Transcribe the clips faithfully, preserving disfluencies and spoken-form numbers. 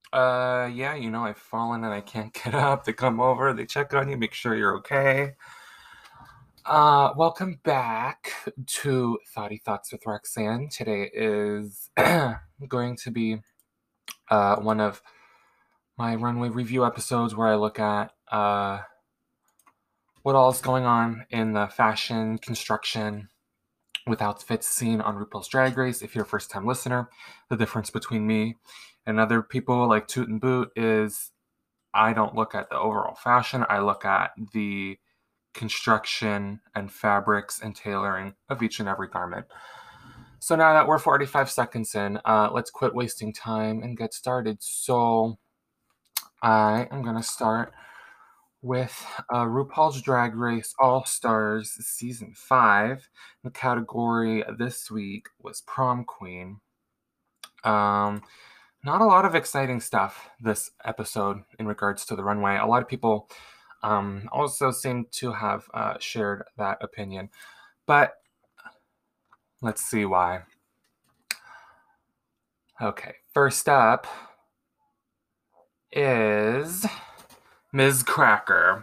Uh, yeah, you know, I've fallen and I can't get up. They come over, they check on you, make sure you're okay. Uh, welcome back to Thoughty Thoughts with Roxanne. Today is going to be uh, one of my runway review episodes where I look at uh, what all is going on in the fashion construction with outfits seen on RuPaul's Drag Race. If you're a first time listener, the difference between me and other people like Toot and Boot is I don't look at the overall fashion. I look at the construction and fabrics and tailoring of each and every garment. So now that we're forty-five seconds in, uh, let's quit wasting time and get started. So I am going to start with uh, RuPaul's Drag Race All Stars Season five. The category this week was Prom Queen. Um, not a lot of exciting stuff this episode in regards to the runway. A lot of people um, also seem to have uh, shared that opinion. But let's see why. Okay, first up is Miz Cracker.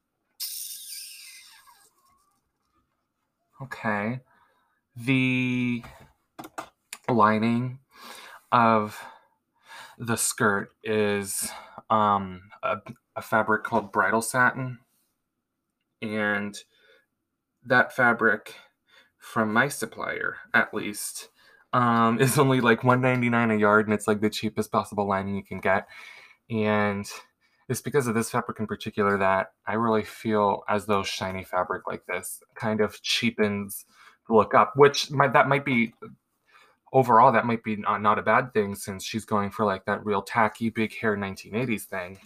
Okay, the lining of the skirt is um, a, a fabric called bridal satin, and that fabric from my supplier, at least, um, is only like one ninety-nine a yard, and it's like the cheapest possible lining you can get. And it's because of this fabric in particular that I really feel as though shiny fabric like this kind of cheapens the look up, which might, that might be overall that might be not, not a bad thing since she's going for like that real tacky big hair nineteen eighties thing.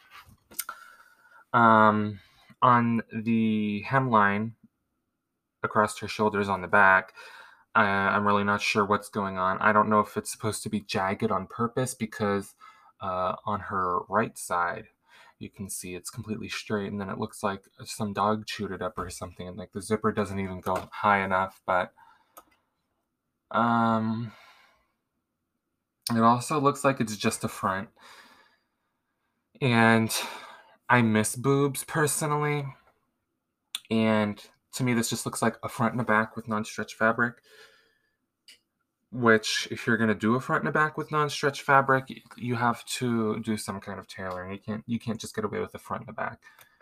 Um, on the hemline across her shoulders on the back, uh, I'm really not sure what's going on. I don't know if it's supposed to be jagged on purpose because uh, on her right side, you can see it's completely straight, and then it looks like some dog chewed it up or something, and like the zipper doesn't even go high enough. But um, it also looks like it's just a front, and I miss boobs personally, and to me, this just looks like a front and a back with non-stretch fabric. Which, if you're gonna do a front and a back with non-stretch fabric, you have to do some kind of tailoring. You can't you can't just get away with the front and the back.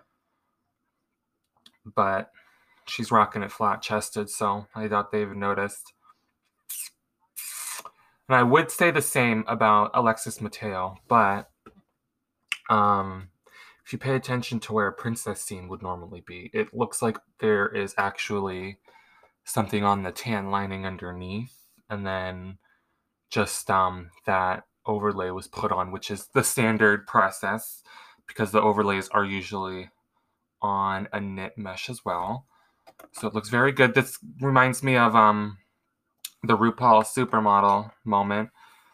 But she's rocking it flat-chested, so I doubt they even noticed. And I would say the same about Alexis Mateo, but um, if you pay attention to where a princess scene would normally be, it looks like there is actually something on the tan lining underneath, and then just um, that overlay was put on, which is the standard process because the overlays are usually on a knit mesh as well. So it looks very good. This reminds me of um, the RuPaul Supermodel moment.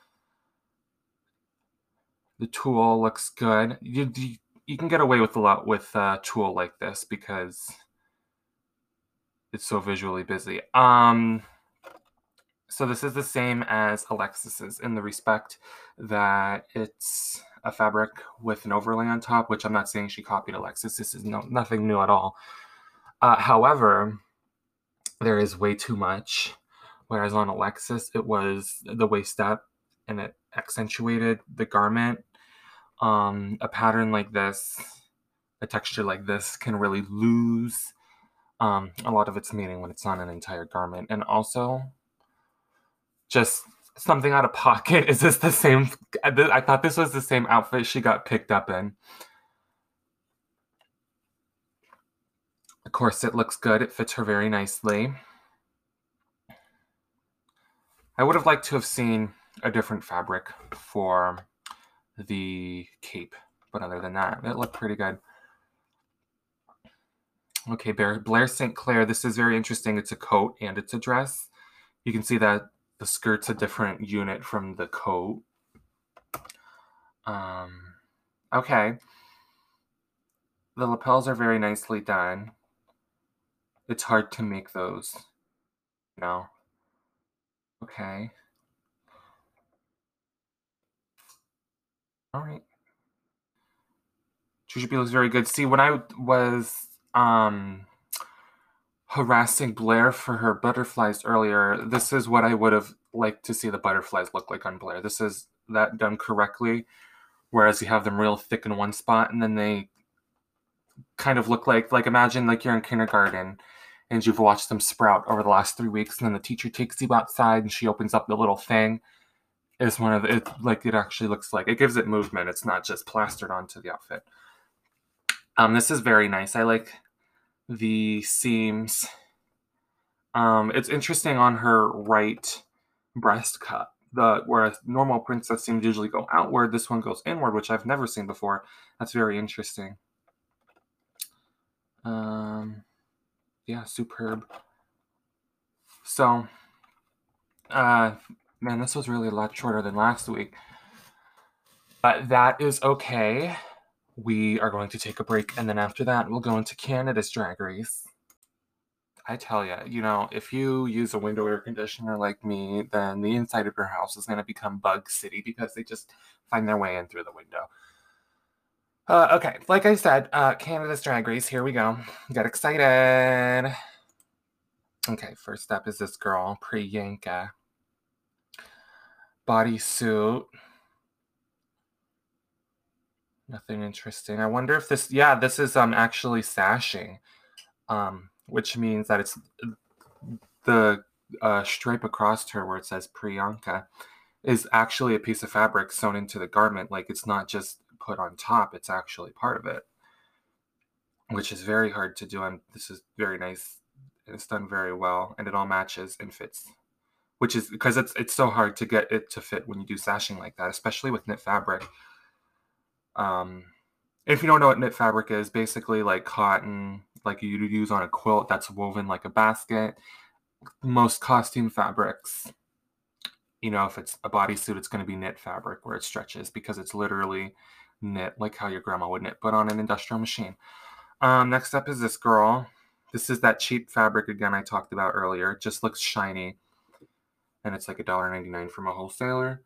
The tulle looks good. You, you, you can get away with a lot with uh, tulle like this because it's so visually busy. Um, So this is the same as Alexis's in the respect that it's a fabric with an overlay on top, which I'm not saying she copied Alexis. This is no, nothing new at all. Uh, however, there is way too much. Whereas on Alexis, it was the waist up and it accentuated the garment. Um, a pattern like this, a texture like this, can really lose um, a lot of its meaning when it's on an entire garment. And also, just something out of pocket. Is this the same? I thought this was the same outfit she got picked up in. Of course, it looks good. It fits her very nicely. I would have liked to have seen a different fabric for the cape, but other than that, it looked pretty good. Okay, Blair Saint Clair. This is very interesting. It's a coat and it's a dress. You can see that the skirt's a different unit from the coat. Um, okay. The lapels are very nicely done. It's hard to make those, you know. Okay. All right. Jujubee looks very good. See, when I was um harassing Blair for her butterflies earlier, this is what I would have liked to see the butterflies look like on Blair. This is that done correctly, whereas you have them real thick in one spot, and then they kind of look like, like imagine like you're in kindergarten and you've watched them sprout over the last three weeks, and then the teacher takes you outside and she opens up the little thing. Is one of the, it, like it actually looks like, it gives it movement. It's not just plastered onto the outfit. Um, this is very nice. I like the seams. Um, it's interesting on her right breast cut. The whereas normal princess seams usually go outward, this one goes inward, which I've never seen before. That's very interesting. Um, yeah, superb. So, uh, man, this was really a lot shorter than last week, but that is okay. We are going to take a break, and then after that, we'll go into Canada's Drag Race. I tell you, you know, if you use a window air conditioner like me, then the inside of your house is going to become Bug City because they just find their way in through the window. Uh, okay, like I said, uh, Canada's Drag Race, here we go. Get excited. Okay, first up is this girl, Priyanka. Bodysuit. Nothing interesting. I wonder if this, yeah, this is um actually sashing, um, which means that it's the uh, stripe across her where it says Priyanka is actually a piece of fabric sewn into the garment. Like it's not just put on top, it's actually part of it, which is very hard to do. And this is very nice. It's done very well, and it all matches and fits, which is because it's it's so hard to get it to fit when you do sashing like that, especially with knit fabric. Um, if you don't know what knit fabric is, basically like cotton, like you use on a quilt that's woven like a basket. Most costume fabrics, you know, if it's a bodysuit, it's going to be knit fabric where it stretches because it's literally knit like how your grandma would knit, but on an industrial machine. Um, next up is this girl. This is that cheap fabric again I talked about earlier. It just looks shiny, and it's like a dollar ninety-nine from a wholesaler.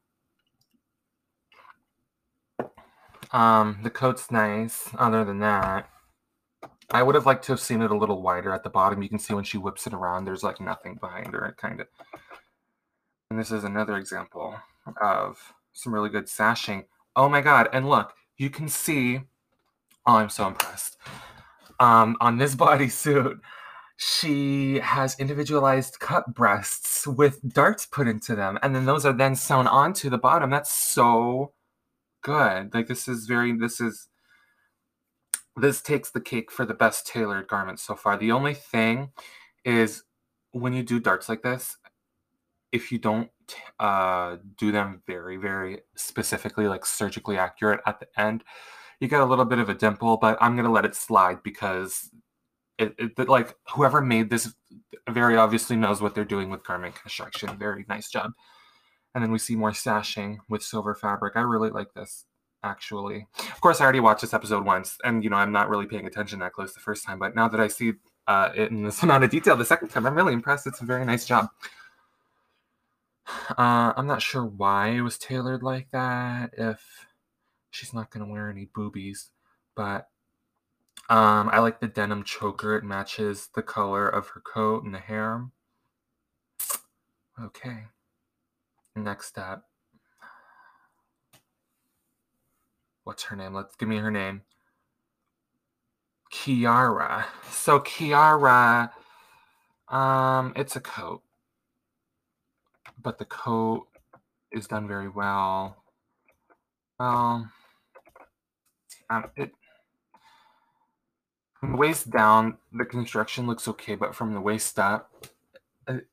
Um, the coat's nice. Other than that, I would have liked to have seen it a little wider at the bottom. You can see when she whips it around, there's like nothing behind her, kind of. And this is another example of some really good sashing. Oh my god, and look, you can see, oh, I'm so impressed. Um, on this bodysuit, she has individualized cut breasts with darts put into them, and then those are then sewn onto the bottom. That's so good. Like this is very, this is, this takes the cake for the best tailored garment so far. The only thing is when you do darts like this, if you don't uh, do them very, very specifically, like surgically accurate at the end, you get a little bit of a dimple, but I'm going to let it slide because it, it, like whoever made this very obviously knows what they're doing with garment construction. Very nice job. And then we see more sashing with silver fabric. I really like this, actually. Of course, I already watched this episode once, and, you know, I'm not really paying attention that close the first time, but now that I see uh, it in this amount of detail the second time, I'm really impressed. It's a very nice job. Uh, I'm not sure why it was tailored like that, if she's not going to wear any boobies, but um, I like the denim choker. It matches the color of her coat and the hair. Okay. Next up. What's her name? Let's give me her name. Kiara. So Kiara, um, it's a coat, but the coat is done very well. Well, um, it from the waist down, the construction looks okay, but from the waist up, it,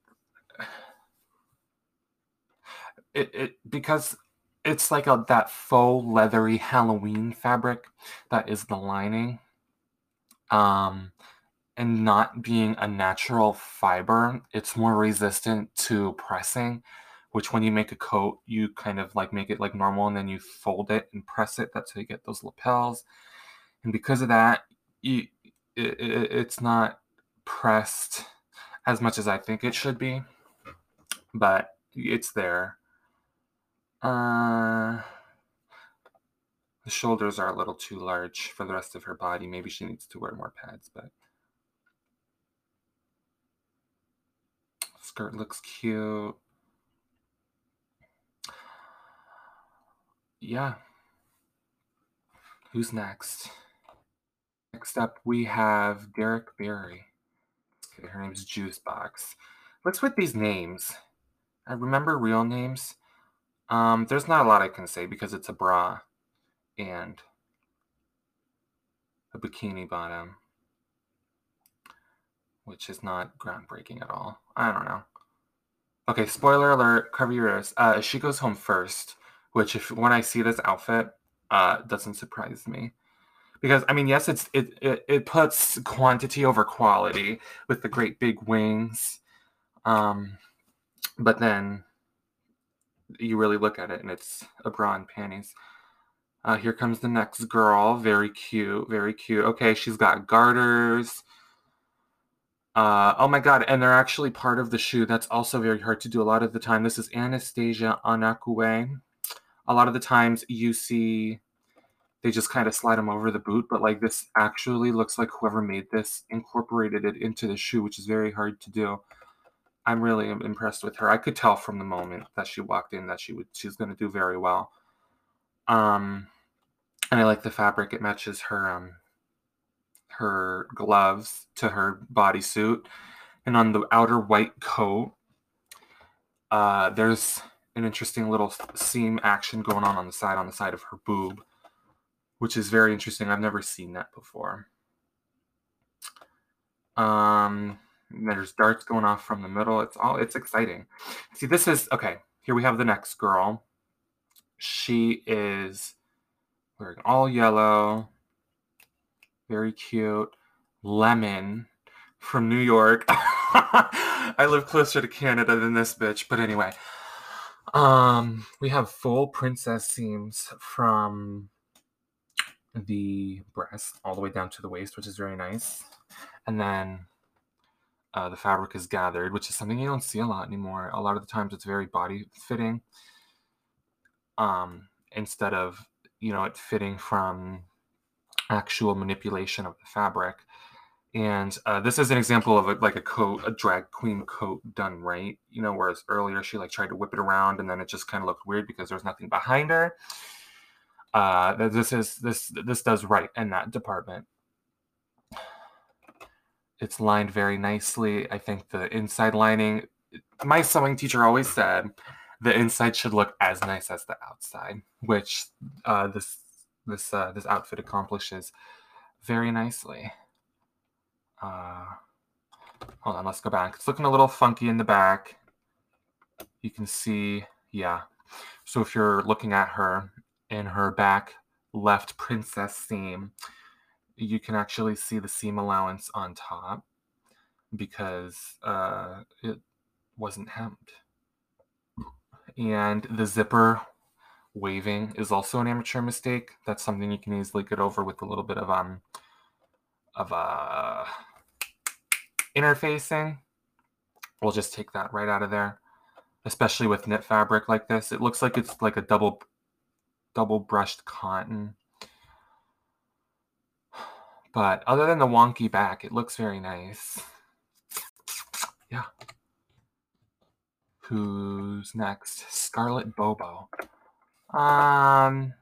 it, it because it's like a that faux leathery Halloween fabric that is the lining. Um, and not being a natural fiber, it's more resistant to pressing, which when you make a coat, you kind of like make it like normal and then you fold it and press it. That's how you get those lapels. And because of that, you, it, it, it's not pressed as much as I think it should be, but it's there. Uh, The shoulders are a little too large for the rest of her body. Maybe she needs to wear more pads, but skirt looks cute. Yeah. Who's next? Next up, we have Derek Barry. Okay, her name's Juicebox. What's with these names? I remember real names. Um, there's not a lot I can say because it's a bra and a bikini bottom, which is not groundbreaking at all. I don't know. Okay, spoiler alert, cover your ears. Uh, she goes home first, which if when I see this outfit, uh, doesn't surprise me. Because I mean, yes, it's it, it it puts quantity over quality with the great big wings. Um, but then you really look at it and it's a bra and panties. Uh, here comes the next girl. Very cute, very cute. Okay, she's got garters. Uh, oh my god, and they're actually part of the shoe. That's also very hard to do a lot of the time. This is Anastasia Anakue. A lot of the times you see they just kind of slide them over the boot, but like this actually looks like whoever made this incorporated it into the shoe, which is very hard to do. I'm really impressed with her. I could tell from the moment that she walked in that she would she's going to do very well. Um, and I like the fabric; it matches her um her gloves to her bodysuit, and on the outer white coat, uh, there's an interesting little seam action going on on the side on the side of her boob, which is very interesting. I've never seen that before. Um, there's darts going off from the middle. It's all it's exciting. See, this is okay. Here we have the next girl. She is wearing all yellow, very cute, lemon from New York. I live closer to Canada than this bitch, but anyway. Um, we have full princess seams from the breast all the way down to the waist, which is very nice. And then uh, the fabric is gathered, which is something you don't see a lot anymore. A lot of the times it's very body fitting, um, instead of, you know, it fitting from actual manipulation of the fabric. And uh, this is an example of a, like a coat, a drag queen coat done right. You know, whereas earlier she like tried to whip it around and then it just kind of looked weird because there's nothing behind her. Uh, this is this this does right in that department. It's lined very nicely. I think the inside lining, my sewing teacher always said the inside should look as nice as the outside, which uh, this this uh, this outfit accomplishes very nicely. Uh, hold on, let's go back. It's looking a little funky in the back. You can see, yeah. So if you're looking at her in her back left princess seam, you can actually see the seam allowance on top because uh, it wasn't hemmed. And the zipper waving is also an amateur mistake. That's something you can easily get over with a little bit of um of uh interfacing. We'll just take that right out of there, especially with knit fabric like this. It looks like it's like a double double brushed cotton. But other than the wonky back, it looks very nice. Yeah. Who's next? Scarlet Bobo. Um,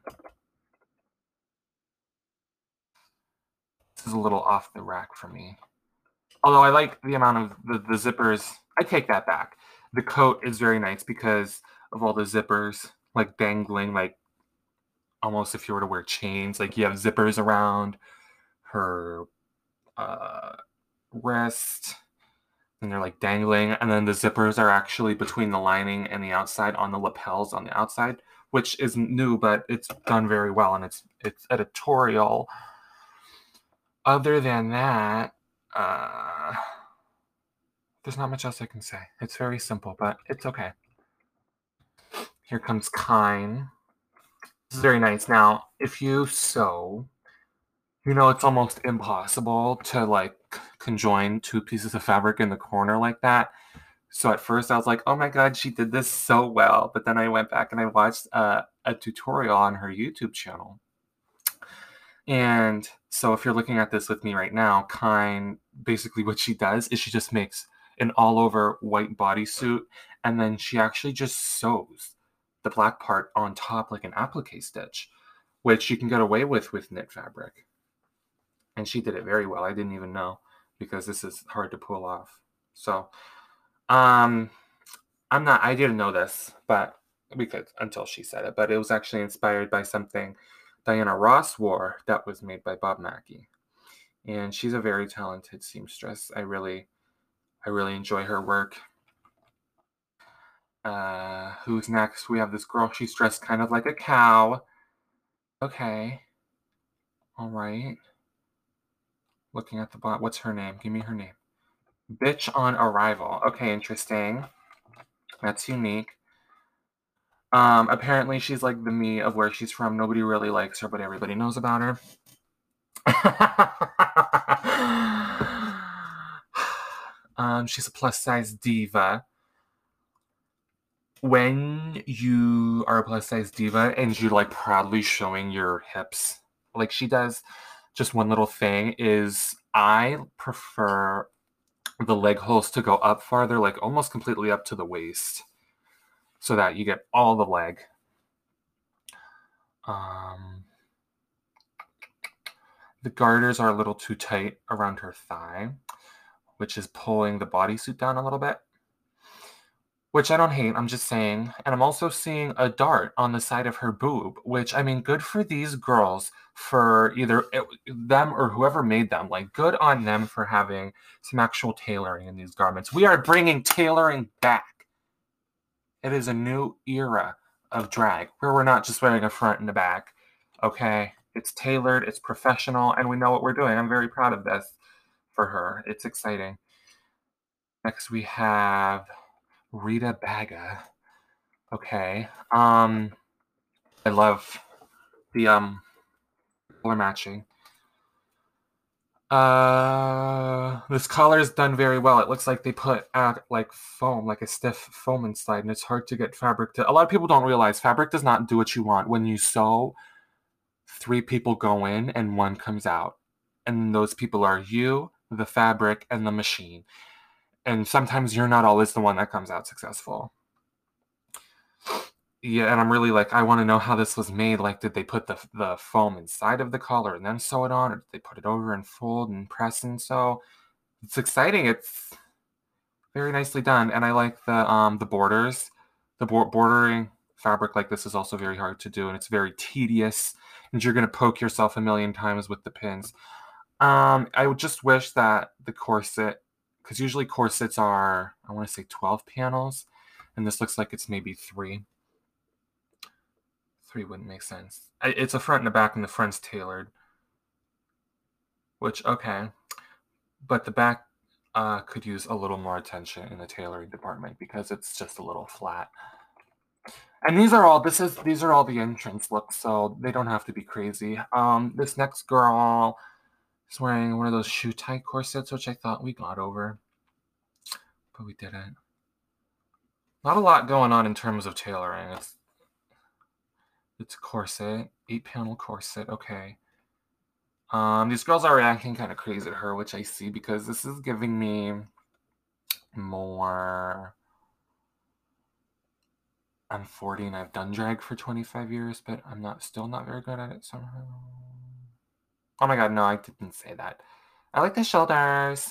this is a little off the rack for me. Although I like the amount of the, the zippers. I take that back. The coat is very nice because of all the zippers, like dangling, like almost if you were to wear chains. Like you have zippers around her uh, wrist, and they're like dangling. And then the zippers are actually between the lining and the outside on the lapels on the outside, which isn't new, but it's done very well and it's it's editorial. Other than that, uh, there's not much else I can say. It's very simple, but it's okay. Here comes Kine. This is very nice. Now, if you sew, you know it's almost impossible to like conjoin two pieces of fabric in the corner like that. So at first I was like, oh my god, she did this so well. But then I went back and I watched uh, a tutorial on her YouTube channel. And so if you're looking at this with me right now, kind basically what she does is she just makes an all over white bodysuit, and then she actually just sews the black part on top like an applique stitch, which you can get away with with knit fabric. And she did it very well. I didn't even know, because this is hard to pull off. So, um, I'm not, I didn't know this, but because until she said it, but it was actually inspired by something Diana Ross wore that was made by Bob Mackie. And she's a very talented seamstress. I really, I really enjoy her work. Uh, who's next? We have this girl. She's dressed kind of like a cow. Okay. All right. Looking at the bot. What's her name? Give me her name. Bitch on Arrival. Okay, interesting. That's unique. Um, apparently she's like the me of where she's from. Nobody really likes her, but everybody knows about her. um, she's a plus size diva. When you are a plus size diva and you're like proudly showing your hips like she does, just one little thing is I prefer the leg holes to go up farther, like almost completely up to the waist, so that you get all the leg. Um, the garters are a little too tight around her thigh, which is pulling the bodysuit down a little bit. Which I don't hate, I'm just saying. And I'm also seeing a dart on the side of her boob, which, I mean, good for these girls, for either it, them or whoever made them. Like, good on them for having some actual tailoring in these garments. We are bringing tailoring back. It is a new era of drag, where we're not just wearing a front and a back, okay? It's tailored, it's professional, and we know what we're doing. I'm very proud of this for her. It's exciting. Next, we have Rita Baga. Okay. Um, I love the um color matching. Uh, this collar is done very well. It looks like they put out like foam, like a stiff foam inside, and it's hard to get fabric to. A lot of people don't realize fabric does not do what you want. When you sew, three people go in and one comes out, and those people are you, the fabric, and the machine. And sometimes you're not always the one that comes out successful. Yeah, and I'm really like, I want to know how this was made. Like, did they put the the foam inside of the collar and then sew it on, or did they put it over and fold and press and sew? It's exciting. It's very nicely done, and I like the um the borders. The bordering fabric like this is also very hard to do, and it's very tedious, and you're gonna poke yourself a million times with the pins. Um, I would just wish that the corset, because usually corsets are, I want to say twelve panels, and this looks like it's maybe three. Three wouldn't make sense. It's a front and a back, and the front's tailored. Which, okay. But the back uh, could use a little more attention in the tailoring department, because it's just a little flat. And these are all, this is, these are all the entrance looks, so they don't have to be crazy. Um, this next girl is wearing one of those shoe tie corsets, which I thought we got over, but we didn't. Not a lot going on in terms of tailoring. It's It's a corset, eight panel corset. Okay. Um, these girls are reacting kind of crazy at her, which I see, because this is giving me more. I'm forty and I've done drag for twenty-five years, but I'm not still not very good at it somehow. Oh my god, no, I didn't say that. I like the shoulders.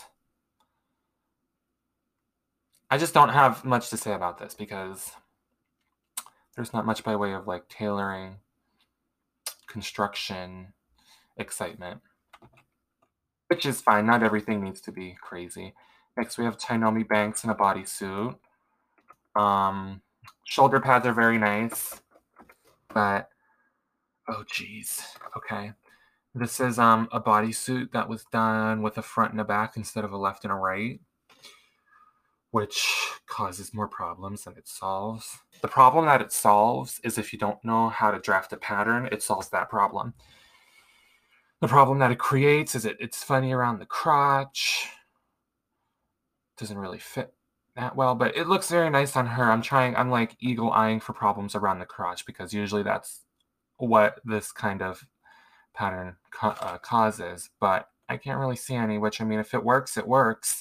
I just don't have much to say about this, because there's not much by way of like tailoring, construction, excitement. Which is fine. Not everything needs to be crazy. Next, we have Tynomi Banks in a bodysuit. Um, shoulder pads are very nice, but oh geez. Okay, this is um a bodysuit that was done with a front and a back instead of a left and a right, which causes more problems than it solves. The problem that it solves is if you don't know how to draft a pattern, it solves that problem. The problem that it creates is it, it's funny around the crotch. Doesn't really fit that well, but it looks very nice on her. I'm trying, I'm like eagle eyeing for problems around the crotch, because usually that's what this kind of pattern ca- uh, causes, but I can't really see any, which, I mean, if it works, it works.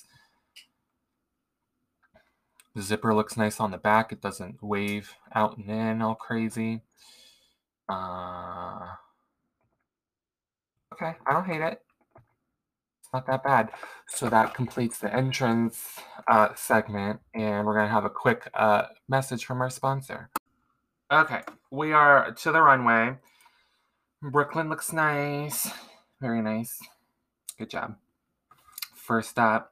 The zipper looks nice on the back. It doesn't wave out and in all crazy. Uh, okay, I don't hate it. It's not that bad. So that completes the entrance uh, segment, and we're going to have a quick uh, message from our sponsor. Okay, we are to the runway. Brooklyn looks nice. Very nice. Good job. First up,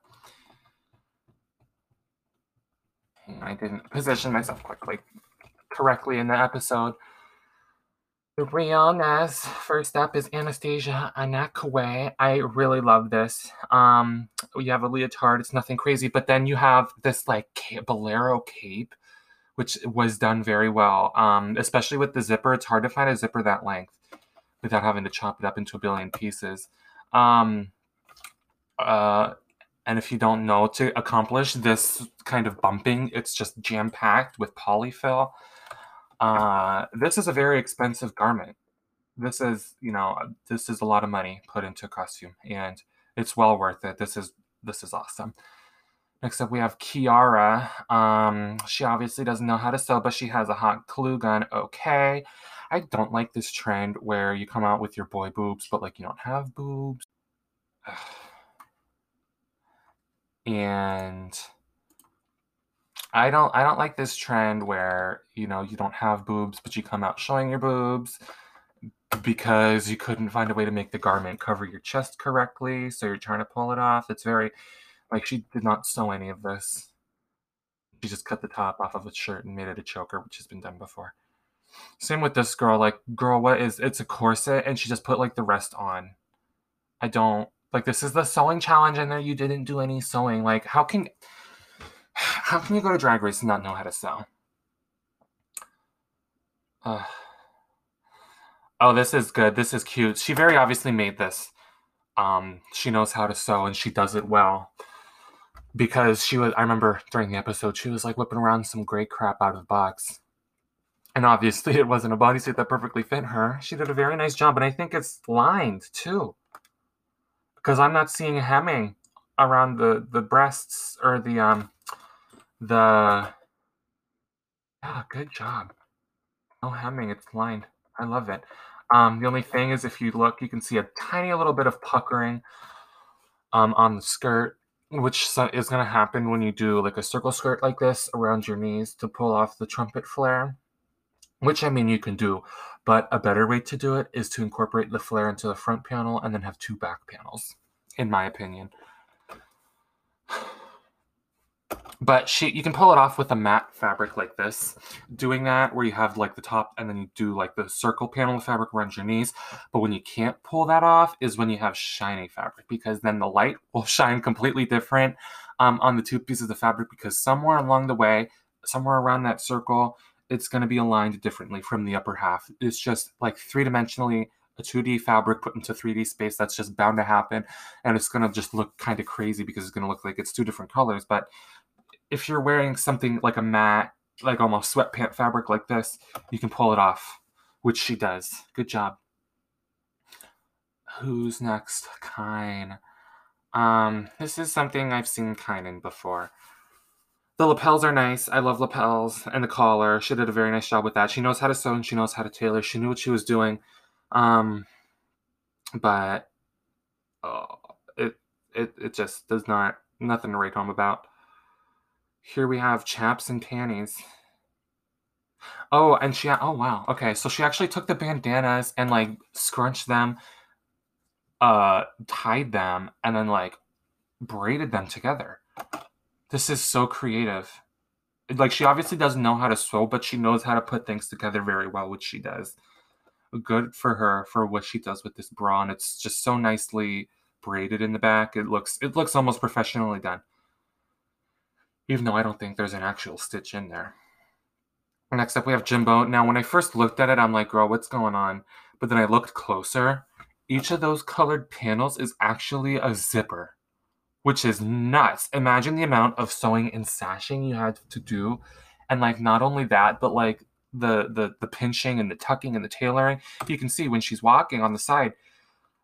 I didn't position myself quickly correctly in the episode. The realness. First up is Anastasia Anakwe. I really love this. Um, you have a leotard. It's nothing crazy, but then you have this like bolero cape, which was done very well. Um, especially with the zipper. It's hard to find a zipper that length without having to chop it up into a billion pieces. Um, uh, and if you don't know, to accomplish this kind of bumping, it's just jam-packed with polyfill. Uh, this is a very expensive garment. This is, you know, this is a lot of money put into a costume, and it's well worth it. This is this is awesome. Next up, we have Kiara. Um, she obviously doesn't know how to sew, but she has a hot glue gun. Okay. I don't like this trend where you come out with your boy boobs, but like you don't have boobs. And I don't I don't like this trend where, you know, you don't have boobs, but you come out showing your boobs because you couldn't find a way to make the garment cover your chest correctly, so you're trying to pull it off. It's very, like, she did not sew any of this. She just cut the top off of a shirt and made it a choker, which has been done before. Same with this girl. Like, girl, what is, it's a corset, and she just put, like, the rest on. I don't, like, this is the sewing challenge, and then you didn't do any sewing. Like, how can, how can you go to Drag Race and not know how to sew? Uh, oh, this is good. This is cute. She very obviously made this. Um, she knows how to sew, and she does it well. Because she was, I remember during the episode, she was like whipping around some great crap out of the box. And obviously it wasn't a bodysuit that perfectly fit her. She did a very nice job, and I think it's lined too. Because I'm not seeing hemming around the, the breasts or the, um, the, yeah, good job. No hemming, it's lined. I love it. Um, the only thing is if you look, you can see a tiny little bit of puckering um, on the skirt, which is going to happen when you do like a circle skirt like this around your knees to pull off the trumpet flare, which, I mean, you can do, but a better way to do it is to incorporate the flare into the front panel and then have two back panels, in my opinion. But she, you can pull it off with a matte fabric like this. Doing that where you have like the top and then you do like the circle panel of fabric around your knees. But when you can't pull that off is when you have shiny fabric, because then the light will shine completely different um, on the two pieces of fabric, because somewhere along the way, somewhere around that circle, it's going to be aligned differently from the upper half. It's just like three-dimensionally a two D fabric put into three D space. That's just bound to happen. And it's going to just look kind of crazy because it's going to look like it's two different colors. But if you're wearing something like a matte, like almost sweatpant fabric like this, you can pull it off, which she does. Good job. Who's next? Kyne. Um, this is something I've seen Kyne in before. The lapels are nice. I love lapels. And the collar. She did a very nice job with that. She knows how to sew and she knows how to tailor. She knew what she was doing. Um, but oh, it, it, it just does not, nothing to write home about. Here we have chaps and panties. Oh, and she, oh wow, okay, so she actually took the bandanas and like scrunched them, uh, tied them, and then like braided them together. This is so creative. Like, she obviously doesn't know how to sew, but she knows how to put things together very well, which she does. Good for her for what she does with this bra, and it's just so nicely braided in the back. It looks, it looks almost professionally done. Even though I don't think there's an actual stitch in there. Next up, we have Jimbo. Now, when I first looked at it, I'm like, girl, what's going on? But then I looked closer. Each of those colored panels is actually a zipper, which is nuts. Imagine the amount of sewing and sashing you had to do. And, like, not only that, but, like, the, the, the pinching and the tucking and the tailoring. You can see when she's walking on the side,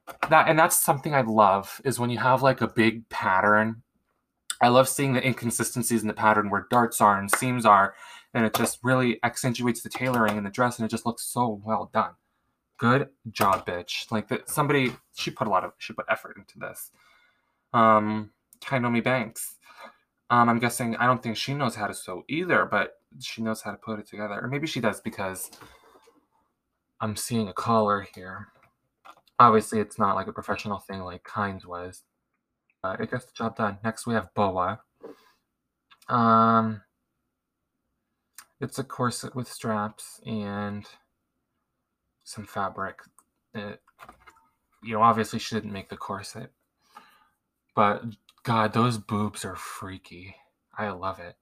that, and that's something I love, is when you have like a big pattern. I love seeing the inconsistencies in the pattern where darts are and seams are, and it just really accentuates the tailoring in the dress, and it just looks so well done. Good job, bitch. Like that, somebody, she put a lot of, she put effort into this. Um, Kainomi Banks. Um, I'm guessing, I don't think she knows how to sew either, but she knows how to put it together. Or maybe she does, because I'm seeing a collar here. Obviously, it's not like a professional thing like Kynes was. But it gets the job done. Next, we have Boa. Um, it's a corset with straps and some fabric. It, you know, obviously she didn't make the corset. But, God, those boobs are freaky. I love it.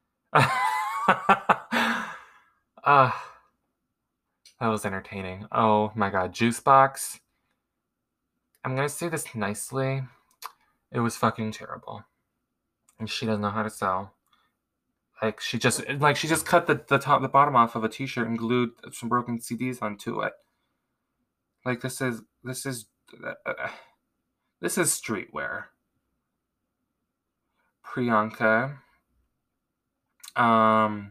uh, that was entertaining. Oh, my God. Juice Box. I'm going to say this nicely. It was fucking terrible. And she doesn't know how to sew. Like, she just, like, she just cut the, the top, the bottom off of a t-shirt and glued some broken C Ds onto it. Like, this is, this is, uh, this is streetwear. Priyanka. Um,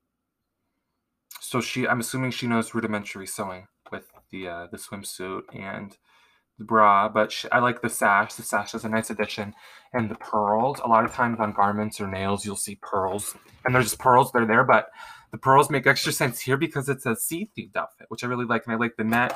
so she, I'm assuming she knows rudimentary sewing with the, uh, the swimsuit and the bra, but she, I like the sash. The sash is a nice addition. And the pearls, a lot of times on garments or nails, you'll see pearls. And there's just pearls, they're there, but the pearls make extra sense here because it's a sea-themed outfit, which I really like. And I like the net.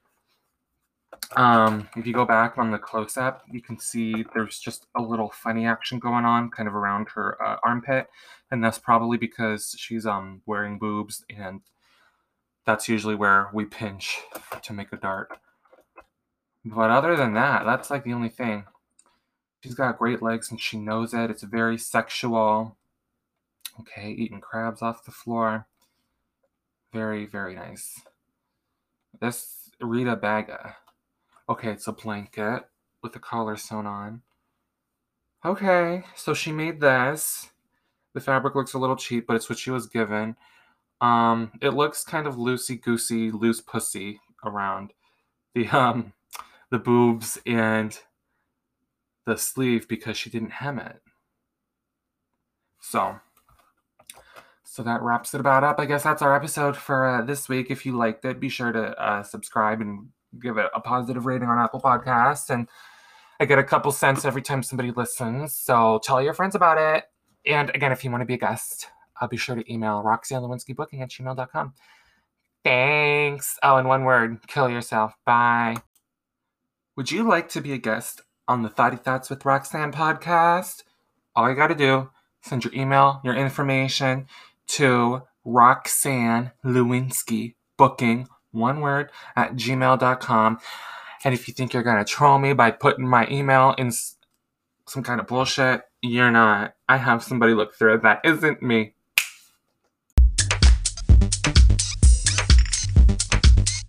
Um, if you go back on the close-up, you can see there's just a little funny action going on kind of around her uh, armpit. And that's probably because she's um wearing boobs, and that's usually where we pinch to make a dart. But other than that, that's like the only thing. She's got great legs and she knows it. It's very sexual. Okay, eating crabs off the floor. Very, very nice. This Rita Baga. Okay, it's a blanket with the collar sewn on. Okay, so she made this. The fabric looks a little cheap, but it's what she was given. Um, it looks kind of loosey-goosey, loose pussy around the um the boobs and the sleeve because she didn't hem it. So, so that wraps it about up. I guess that's our episode for uh, this week. If you liked it, be sure to uh, subscribe and give it a positive rating on Apple Podcasts. And I get a couple cents every time somebody listens. So tell your friends about it. And again, if you want to be a guest, I'll be sure to email roxanne lewinsky booking at gmail dot com. Thanks. Oh, and one word, kill yourself. Bye. Would you like to be a guest on the Thoughty Thoughts with Roxanne podcast? All you got to do, send your email, your information to Roxanne Lewinsky booking, one word, at gmail dot com. And if you think you're going to troll me by putting my email in some kind of bullshit, you're not. I have somebody look through it. That isn't me.